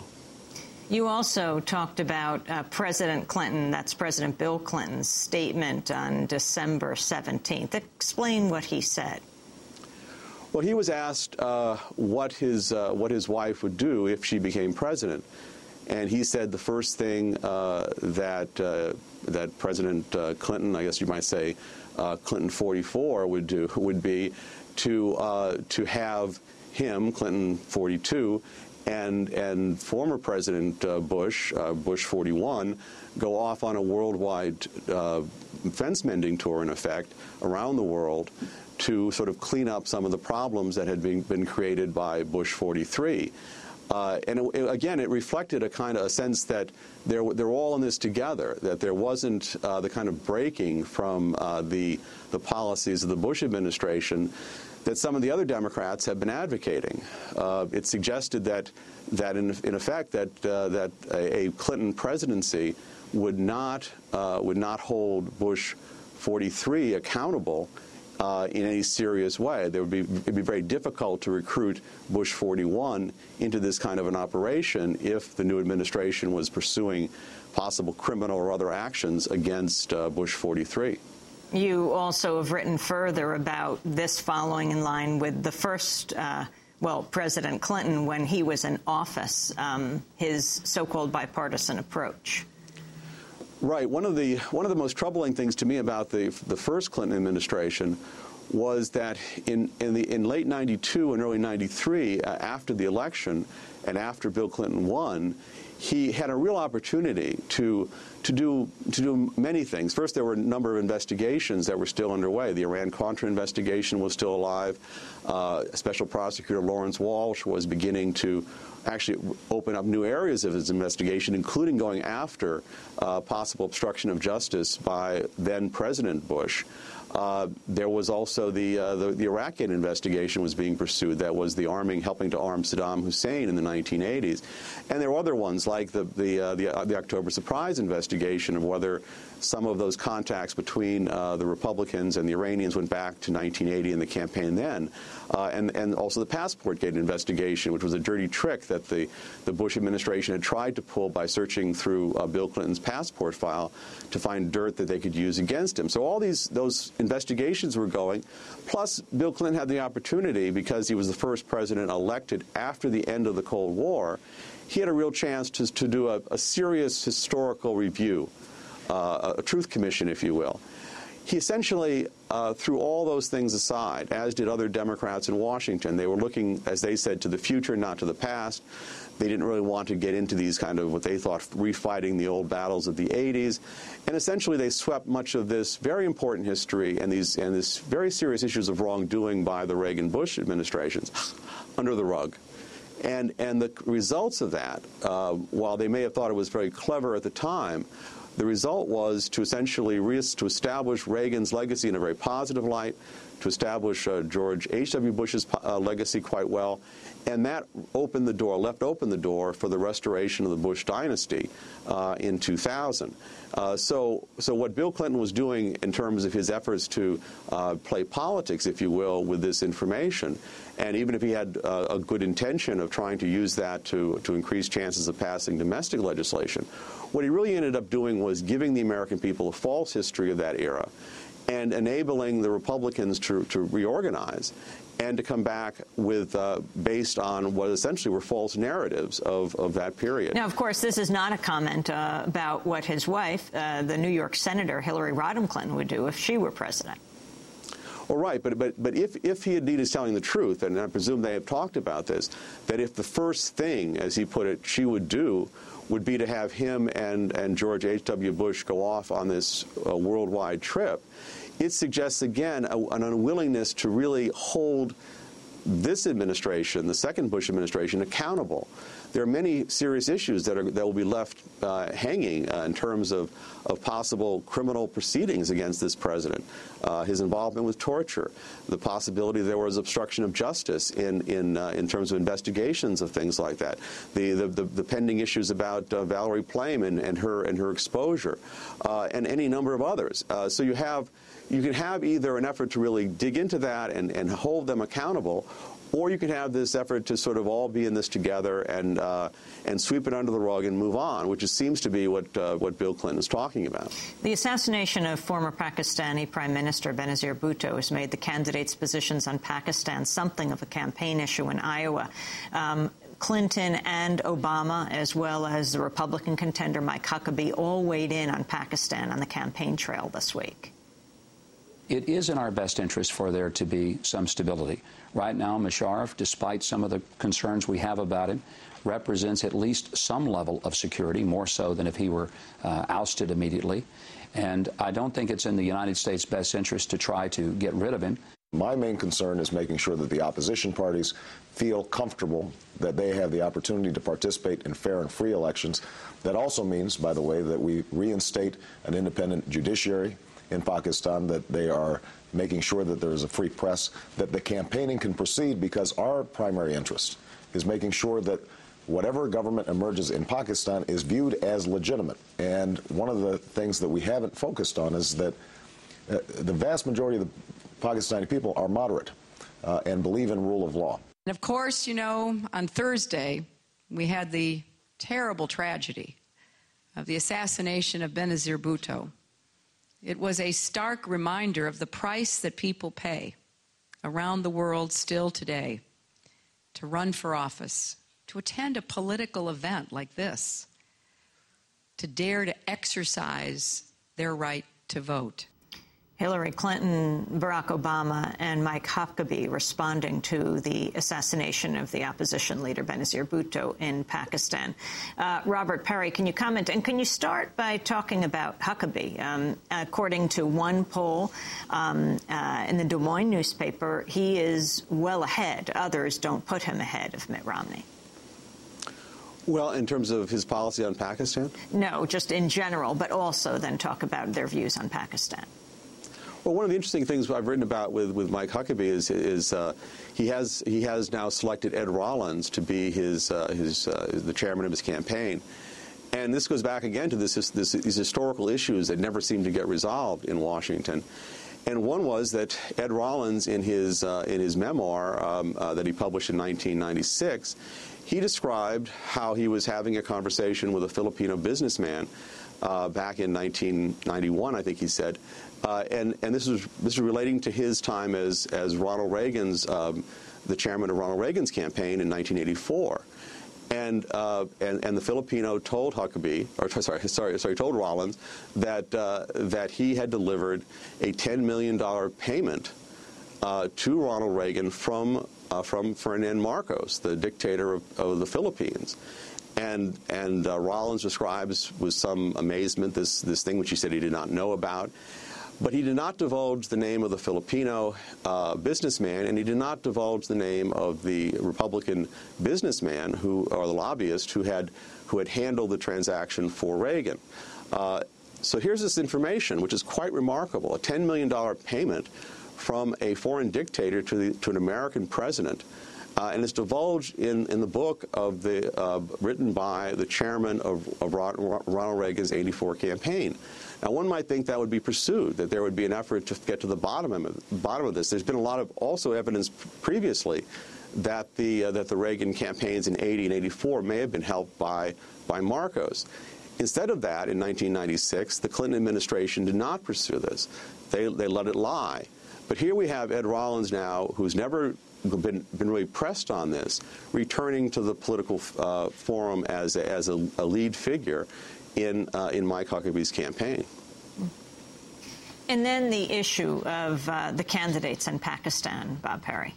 You also talked about uh, President Clinton, that's President Bill Clinton's statement on December seventeenth. Explain what he said. Well, he was asked uh, what his uh, what his wife would do if she became president. And he said the first thing uh, that uh, that President uh, Clinton, I guess you might say, uh, Clinton forty-four would do would be to uh, to have him, Clinton forty-two, and and former President uh, Bush, uh, Bush forty-one, go off on a worldwide uh, fence mending tour, in effect, around the world, to sort of clean up some of the problems that had been been created by Bush forty-three. Uh, and it, it, again, it reflected a kind of a sense that they're, they're all in this together, that there wasn't uh, the kind of breaking from uh, the, the policies of the Bush administration that some of the other Democrats have been advocating. Uh, it suggested that, that in, in effect, that, uh, that a, a Clinton presidency would not, uh, would not hold Bush forty-three accountable Uh, in any serious way. There would be, it'd be very difficult to recruit Bush forty-one into this kind of an operation if the new administration was pursuing possible criminal or other actions against uh, Bush forty-three. You also have written further about this following in line with the first, uh, well, President Clinton, when he was in office, um, his so-called bipartisan approach. Right. One of the one of the most troubling things to me about the the first Clinton administration was that in in the in late ninety-two and early ninety-three, uh, after the election and after Bill Clinton won, he had a real opportunity to to do to do many things. First, there were a number of investigations that were still underway. The Iran-Contra investigation was still alive. Uh, Special Prosecutor Lawrence Walsh was beginning to actually open up new areas of his investigation, including going after uh, possible obstruction of justice by then-President Bush. Uh, there was also the, uh, the the Iraq-Gate investigation was being pursued. That was the arming, helping to arm Saddam Hussein in the nineteen eighties, and there were other ones like the the uh, the, uh, the October surprise investigation of whether some of those contacts between uh, the Republicans and the Iranians went back to nineteen eighty in the campaign then, uh, and and also the Passport-Gate investigation, which was a dirty trick that the the Bush administration had tried to pull by searching through uh, Bill Clinton's passport file to find dirt that they could use against him. So all these those investigations were going. Plus, Bill Clinton had the opportunity, because he was the first president elected after the end of the Cold War, he had a real chance to, to do a, a serious historical review, uh, a truth commission, if you will. he essentially uh, threw all those things aside, as did other Democrats in Washington. They were looking, as they said, to the future, not to the past. They didn't really want to get into these kind of what they thought refighting the old battles of the eighties. And essentially they swept much of this very important history and these and this very serious issues of wrongdoing by the Reagan-Bush administrations under the rug. And, and the results of that, uh, while they may have thought it was very clever at the time, the result was to essentially re to establish Reagan's legacy in a very positive light, to establish uh, George H W Bush's uh, legacy quite well, and that opened the door, left open the door for the restoration of the Bush dynasty uh, in two thousand. Uh, so, so what Bill Clinton was doing in terms of his efforts to uh, play politics, if you will, with this information, and even if he had uh, a good intention of trying to use that to, to increase chances of passing domestic legislation, what he really ended up doing was giving the American people a false history of that era and enabling the Republicans to, to reorganize and to come back with, uh, based on what essentially were false narratives of, of that period. Now, of course, this is not a comment uh, about what his wife, uh, the New York Senator Hillary Rodham Clinton, would do if she were president. Well, right, but but but if if he indeed is telling the truth, and I presume they have talked about this, that if the first thing, as he put it, she would do would be to have him and and George H W Bush go off on this uh, worldwide trip, it suggests again a, an unwillingness to really hold this administration, the second Bush administration, accountable. There are many serious issues that, are, that will be left uh, hanging uh, in terms of, of possible criminal proceedings against this president, uh, his involvement with torture, the possibility there was obstruction of justice in, in, uh, in terms of investigations of things like that, the, the, the, the pending issues about uh, Valerie Plame and, and, her, and her exposure, uh, and any number of others. Uh, so you have You can have either an effort to really dig into that and, and hold them accountable, or you can have this effort to sort of all be in this together and uh, and sweep it under the rug and move on, which is, seems to be what uh, what Bill Clinton is talking about. The assassination of former Pakistani Prime Minister Benazir Bhutto has made the candidates' positions on Pakistan something of a campaign issue in Iowa. Um, Clinton and Obama, as well as the Republican contender Mike Huckabee, all weighed in on Pakistan on the campaign trail this week. It is in our best interest for there to be some stability. Right now, Musharraf, despite some of the concerns we have about him, represents at least some level of security, more so than if he were uh, ousted immediately. And I don't think it's in the United States' best interest to try to get rid of him. My main concern is making sure that the opposition parties feel comfortable that they have the opportunity to participate in fair and free elections. That also means, by the way, that we reinstate an independent judiciary in Pakistan, that they are making sure that there is a free press, that the campaigning can proceed, because our primary interest is making sure that whatever government emerges in Pakistan is viewed as legitimate. And one of the things that we haven't focused on is that uh, the vast majority of the Pakistani people are moderate uh, and believe in rule of law. And of course, you know, on Thursday, we had the terrible tragedy of the assassination of Benazir Bhutto. It was a stark reminder of the price that people pay around the world still today to run for office, to attend a political event like this, to dare to exercise their right to vote. Hillary Clinton, Barack Obama, and Mike Huckabee responding to the assassination of the opposition leader Benazir Bhutto in Pakistan. Uh, Robert Parry, can you comment? And can you start by talking about Huckabee? Um, according to one poll um, uh, in the Des Moines newspaper, he is well ahead. Others don't put him ahead of Mitt Romney. Well, in terms of his policy on Pakistan? No, just in general, but also then talk about their views on Pakistan. Well, one of the interesting things I've written about with, with Mike Huckabee is, is uh, he has he has now selected Ed Rollins to be his uh, his uh, the chairman of his campaign, and this goes back again to this, this these historical issues that never seem to get resolved in Washington. And one was that Ed Rollins, in his uh, in his memoir um, uh, that he published in nineteen ninety-six, he described how he was having a conversation with a Filipino businessman uh, back in nineteen ninety-one, I think he said. Uh, and, and this is this is relating to his time as as Ronald Reagan's um, the chairman of Ronald Reagan's campaign in nineteen eighty-four, And, uh, and and the Filipino told Huckabee, or sorry, sorry, sorry, told Rollins that uh, that he had delivered a ten million dollar payment uh, to Ronald Reagan from uh, from Ferdinand Marcos, the dictator of, of the Philippines. And and uh, Rollins describes with some amazement this this thing which he said he did not know about. But he did not divulge the name of the Filipino uh, businessman, and he did not divulge the name of the Republican businessman who, or the lobbyist who had who had handled the transaction for Reagan. Uh, so here's this information, which is quite remarkable: a ten million dollar payment from a foreign dictator to the, to an American president, uh, and it's divulged in in the book of the uh, written by the chairman of, of Ronald Reagan's eighty-four campaign. Now, one might think that would be pursued, that there would be an effort to get to the bottom of, bottom of this. There's been a lot of also evidence previously that the uh, that the Reagan campaigns in eighty and eighty-four may have been helped by by Marcos. Instead of that, in nineteen ninety-six, the Clinton administration did not pursue this. They they let it lie. But here we have Ed Rollins now, who's never been been really pressed on this, returning to the political uh, forum as a, as a, a lead figure in uh, in Mike Huckabee's campaign. And then the issue of uh, the candidates in Pakistan, Bob Perry.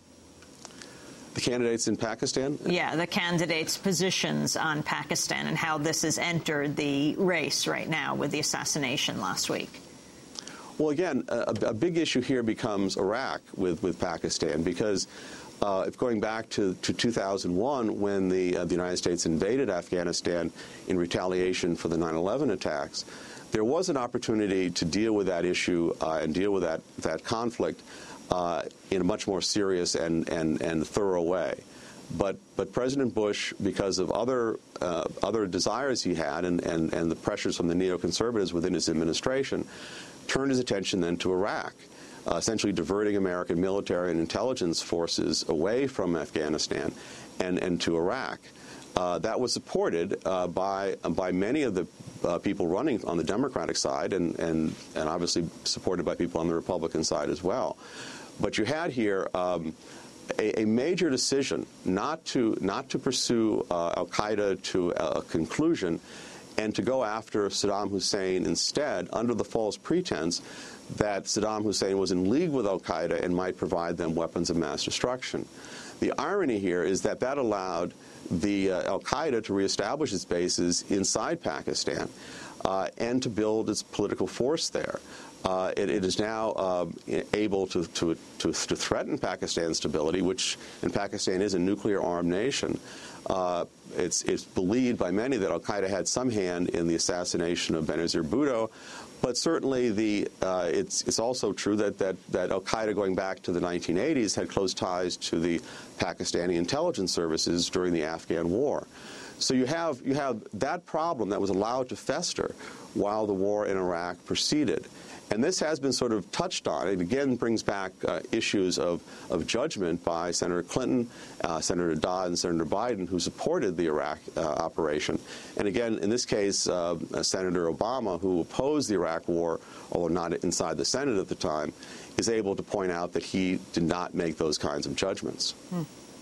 The candidates in Pakistan? Yeah, the candidates' positions on Pakistan and how this has entered the race right now with the assassination last week. Well, again, a, a big issue here becomes Iraq with, with Pakistan, because uh, if going back to, to two thousand one, when the, uh, the United States invaded Afghanistan in retaliation for the nine eleven attacks, there was an opportunity to deal with that issue uh, and deal with that, that conflict uh, in a much more serious and, and, and thorough way. But, but President Bush, because of other, uh, other desires he had and, and, and the pressures from the neoconservatives within his administration, turned his attention then to Iraq, uh, essentially diverting American military and intelligence forces away from Afghanistan and, and to Iraq. Uh, that was supported uh, by by many of the uh, people running on the Democratic side, and, and and obviously supported by people on the Republican side as well. But you had here um, a, a major decision not to not to pursue uh, Al Qaeda to a conclusion, and to go after Saddam Hussein instead, under the false pretense that Saddam Hussein was in league with Al Qaeda and might provide them weapons of mass destruction. The irony here is that that allowed the uh, Al Qaeda to reestablish its bases inside Pakistan uh, and to build its political force there. Uh, it, it is now uh, able to, to, to, to threaten Pakistan's stability, which in Pakistan is a nuclear-armed nation. Uh, it's, it's believed by many that Al Qaeda had some hand in the assassination of Benazir Bhutto, but certainly the, uh, it's, it's also true that, that, that Al Qaeda, going back to the nineteen eighties, had close ties to the Pakistani intelligence services during the Afghan war. So you have, you have that problem that was allowed to fester while the war in Iraq proceeded. And this has been sort of touched on. It again brings back uh, issues of, of judgment by Senator Clinton, uh, Senator Dodd, and Senator Biden, who supported the Iraq uh, operation. And again, in this case, uh, Senator Obama, who opposed the Iraq war, although not inside the Senate at the time, is able to point out that he did not make those kinds of judgments. Hmm.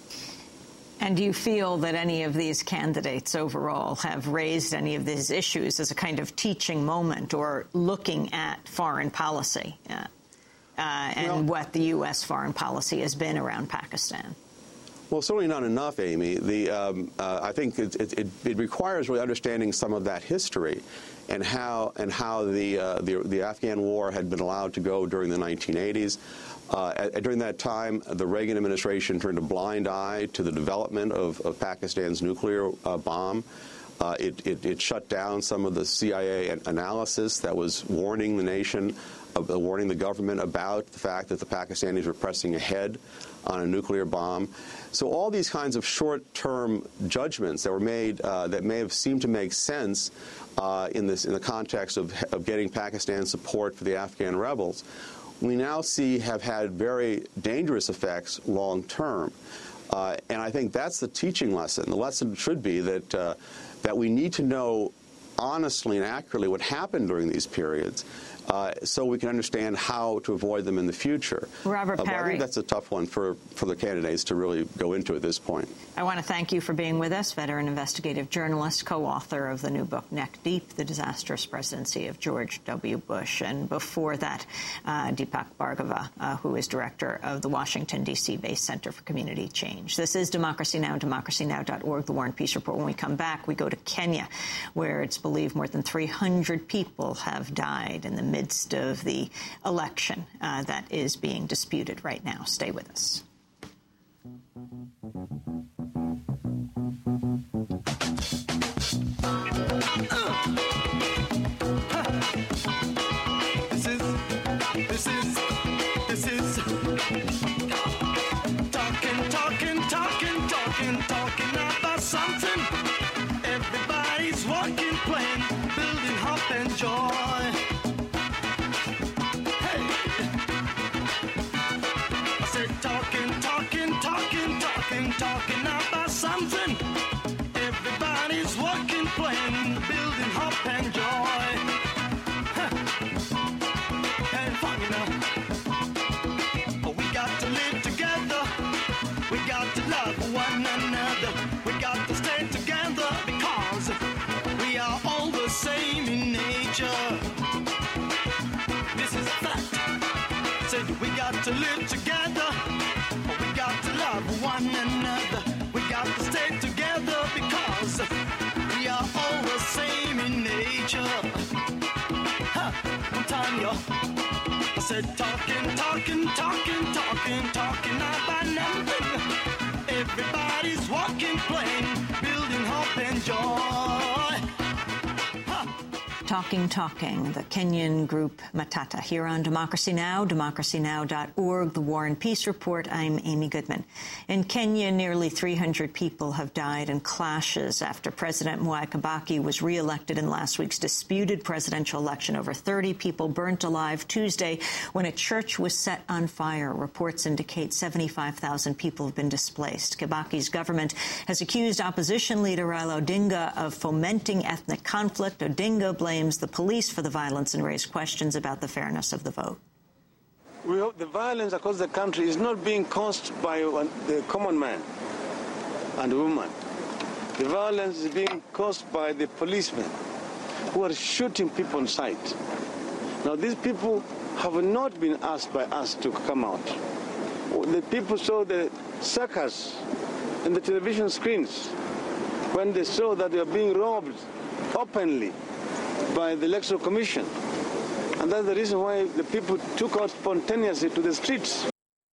And do you feel that any of these candidates overall have raised any of these issues as a kind of teaching moment or looking at foreign policy uh, uh, and well, what the U S foreign policy has been around Pakistan? Well, certainly not enough, Amy. The, um, uh, I think it, it, it requires really understanding some of that history and how and how the, uh, the, the Afghan war had been allowed to go during the nineteen eighties. Uh, at, during that time, the Reagan administration turned a blind eye to the development of, of Pakistan's nuclear uh, bomb. Uh, it, it, it shut down some of the C I A analysis that was warning the nation, uh, warning the government about the fact that the Pakistanis were pressing ahead on a nuclear bomb. So all these kinds of short-term judgments that were made uh, that may have seemed to make sense uh, in this in the context of, of getting Pakistan support for the Afghan rebels, we now see have had very dangerous effects long term. Uh, and I think that's the teaching lesson. The lesson should be that, uh, that we need to know honestly and accurately what happened during these periods, uh, so we can understand how to avoid them in the future. Robert uh, Parry. I think that's a tough one for, for the candidates to really go into at this point. I want to thank you for being with us, veteran investigative journalist, co-author of the new book, Neck Deep, The Disastrous Presidency of George W. Bush. And before that, uh, Deepak Bhargava, uh, who is director of the Washington, D C-based Center for Community Change. This is Democracy Now!, democracy now dot org, the War and Peace Report. When we come back, we go to Kenya, where it's believed more than three hundred people have died in the midst of the election uh, that is being disputed right now. Stay with us. This is, this is, this is talking, talking, talking, talking, talking about something. Everybody's walking, playing, building hope and joy. Hey, I said talking, talking, talking, talking, talking about something. Everybody's walking, playing, building hope and joy. Huh. And fun, you know. But we got to live together. We got to love one another. We got to stay together because we are all the same in nature. This is a fact. Said we got to live together. We got to love one another. We got to stay together because we are all the same in nature. Huh, one time, yo. I said talking, talking, talking, talking, talking about nothing. Everybody's walking, playing, building hope and joy. Huh. Talking, Talking, the Kenyan group Matata, here on Democracy Now!, democracy now dot org, the War and Peace Report. I'm Amy Goodman. In Kenya, nearly three hundred people have died in clashes after President Mwai Kibaki was re-elected in last week's disputed presidential election. Over thirty people burnt alive Tuesday when a church was set on fire. Reports indicate seventy-five thousand people have been displaced. Kibaki's government has accused opposition leader Raila Odinga of fomenting ethnic conflict. Odinga blames the police for the violence and raised questions about the fairness of the vote. We hope the violence across the country is not being caused by the common man and woman. The violence is being caused by the policemen who are shooting people on sight. Now, these people have not been asked by us to come out. The people saw the circus in the television screens when they saw that they were being robbed openly by the Electoral Commission. And that's the reason why the people took out spontaneously to the streets.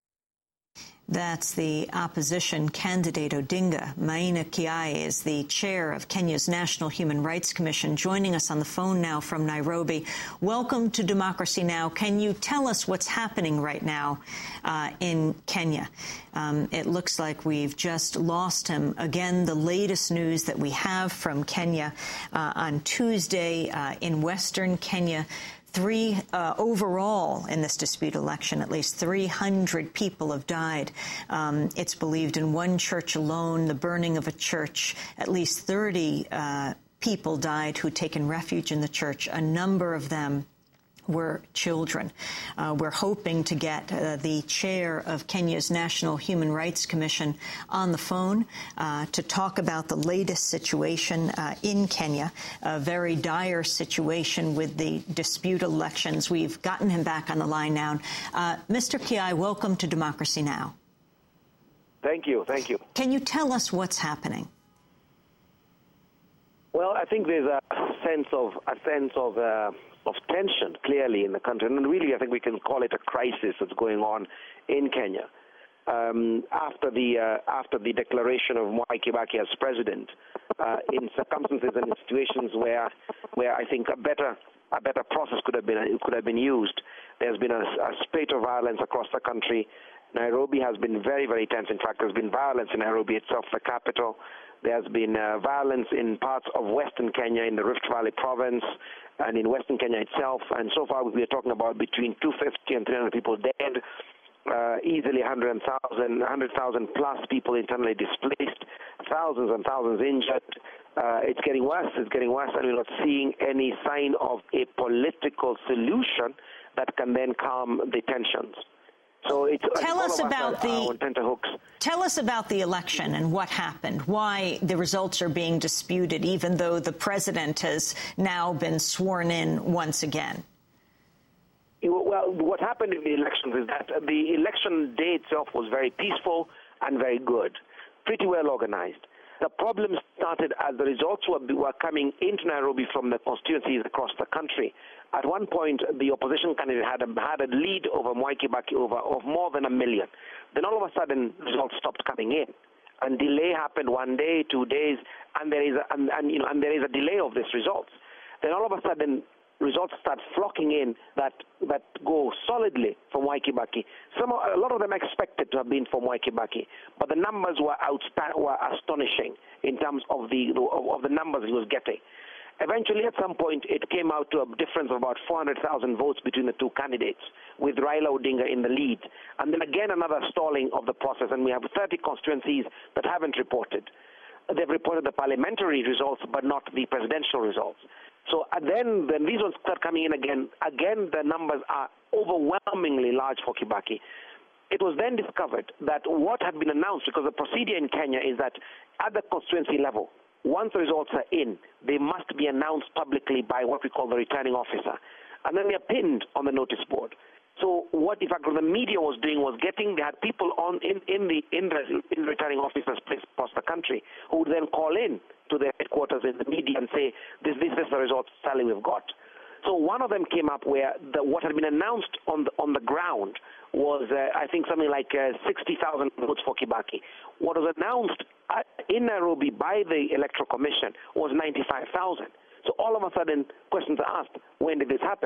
That's the opposition candidate Odinga. Maina Kiai is the chair of Kenya's National Human Rights Commission, joining us on the phone now from Nairobi. Welcome to Democracy Now! Can you tell us what's happening right now uh, in Kenya? Um, it looks like we've just lost him. Again, the latest news that we have from Kenya uh, on Tuesday uh, in Western Kenya, Three uh, overall in this dispute election, at least three hundred people have died. Um, it's believed in one church alone, the burning of a church, at least thirty uh, people died who'd taken refuge in the church. A number of them were children. Uh, we're hoping to get uh, the chair of Kenya's National Human Rights Commission on the phone uh, to talk about the latest situation uh, in Kenya, a very dire situation with the dispute elections. We've gotten him back on the line now. Uh, Mister Kiai, welcome to Democracy Now! Thank you. Thank you. Can you tell us what's happening? Well, I think there's a sense of a sense of uh, of tension clearly in the country, and really, I think we can call it a crisis that's going on in Kenya um, after the uh, after the declaration of Mwai Kibaki as president. Uh, in circumstances and in situations where where I think a better a better process could have been could have been used. There's been a, a spate of violence across the country. Nairobi has been very, very tense. In fact, there's been violence in Nairobi itself, the capital. There's been uh, violence in parts of Western Kenya, in the Rift Valley province, and in Western Kenya itself. And so far, we are talking about between two hundred fifty and three hundred people dead, uh, easily one hundred thousand, one hundred thousand plus people internally displaced, thousands and thousands injured. Uh, it's getting worse, it's getting worse, and we're not seeing any sign of a political solution that can then calm the tensions. So it's tell us about the on tenterhooks. Tell us about the election and what happened, why the results are being disputed, even though the president has now been sworn in once again. Well, what happened in the elections is that the election day itself was very peaceful and very good, pretty well organized. The problem started as the results were, were coming into Nairobi from the constituencies across the country. At one point, the opposition candidate had a, had a lead over Mwai Kibaki over of more than a million. Then all of a sudden, results stopped coming in, and delay happened one day, two days, and there is a, and, and you know and there is a delay of these results. Then all of a sudden, results start flocking in that that go solidly for Mwai Kibaki. Some a lot of them expected to have been for Mwai Kibaki, but the numbers were outsta- were astonishing in terms of the of, of the numbers he was getting. Eventually, at some point, it came out to a difference of about four hundred thousand votes between the two candidates, with Raila Odinga in the lead. And then again, another stalling of the process, and we have thirty constituencies that haven't reported. They've reported the parliamentary results, but not the presidential results. So uh, then, when these ones start coming in again, again the numbers are overwhelmingly large for Kibaki. It was then discovered that what had been announced, because the procedure in Kenya is that at the constituency level, once the results are in, they must be announced publicly by what we call the returning officer. And then they are pinned on the notice board. So what, in fact, the media was doing was getting, they had people on in, in, the, in, the, in the returning officers placed across the country who would then call in to their headquarters in the media and say, this, this is the results tally we've got. So one of them came up where the, what had been announced on the, on the ground was, uh, I think, something like uh, sixty thousand votes for Kibaki. What was announced at, in Nairobi by the Electoral Commission was ninety-five thousand. So all of a sudden, questions are asked, when did this happen?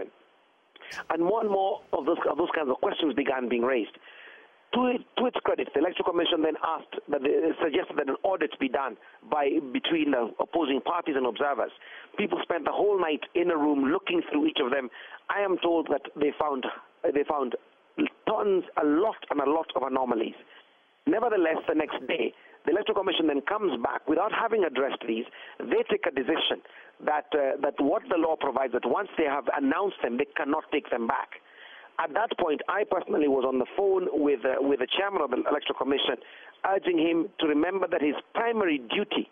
And more and more of those, of those kinds of questions began being raised. To, it, to its credit, the Electoral Commission then asked, that they suggested that an audit be done by between the opposing parties and observers. People spent the whole night in a room looking through each of them. I am told that they found they found tons, a lot and a lot of anomalies. Nevertheless, the next day, the Electoral Commission then comes back without having addressed these. They take a decision that uh, that what the law provides, that once they have announced them, they cannot take them back. At that point, I personally was on the phone with uh, with the chairman of the Electoral Commission, urging him to remember that his primary duty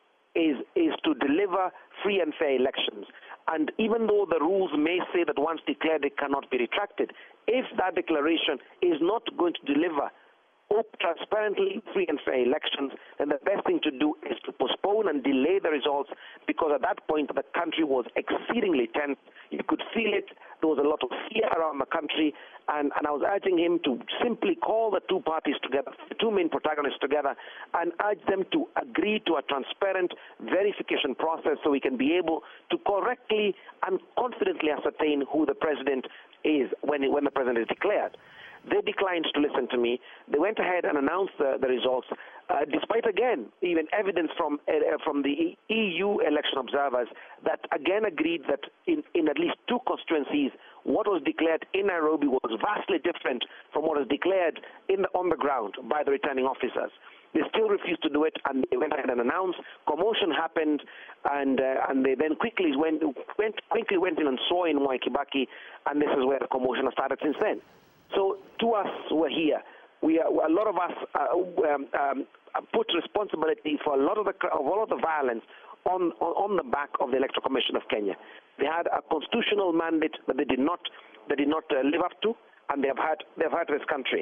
is is to deliver free and fair elections. And even though the rules may say that once declared it cannot be retracted, if that declaration is not going to deliver open, transparently free and fair elections, then the best thing to do is to postpone and delay the results, because at that point the country was exceedingly tense. You could feel it. There was a lot of fear around the country, and, and I was urging him to simply call the two parties together, the two main protagonists together, and urge them to agree to a transparent verification process so we can be able to correctly and confidently ascertain who the president is when, when the president is declared. They declined to listen to me. They went ahead and announced the, the results, uh, despite, again, even evidence from uh, from the E U election observers that, again, agreed that in, in at least two constituencies, what was declared in Nairobi was vastly different from what was declared in the, on the ground by the returning officers. They still refused to do it, and they went ahead and announced. Commotion happened, and uh, and they then quickly went, went quickly went in and saw in Mwai Kibaki, and this is where the commotion has started since then. So to us, we're here. We are, a lot of us uh, um, um, put responsibility for a lot of the of all of the violence on, on on the back of the Electoral Commission of Kenya. They had a constitutional mandate that they did not they did not uh, live up to, and they have had they've had this country.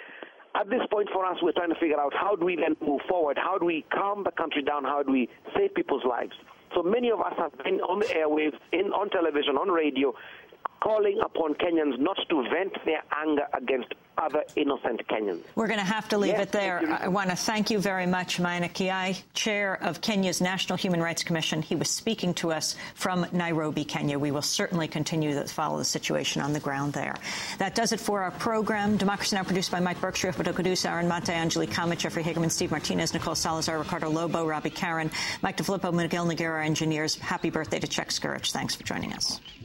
At this point, for us, we're trying to figure out how do we then move forward? How do we calm the country down? How do we save people's lives? So many of us have been on the airwaves, in on television, on radio, calling upon Kenyans not to vent their anger against other innocent Kenyans. We're going to have to leave yes, it there. I want to thank you very much, Maina Kiai, chair of Kenya's National Human Rights Commission. He was speaking to us from Nairobi, Kenya. We will certainly continue to follow the situation on the ground there. That does it for our program. Democracy Now! Produced by Mike Berkshire, Padokodusa, Aaron Mate, Angelique Kamet, Jeffrey Hagerman, Steve Martinez, Nicole Salazar, Ricardo Lobo, Robbie Karen, Mike DeFilippo, Miguel Noguera, engineers. Happy birthday to Czech Skirich. Thanks for joining us.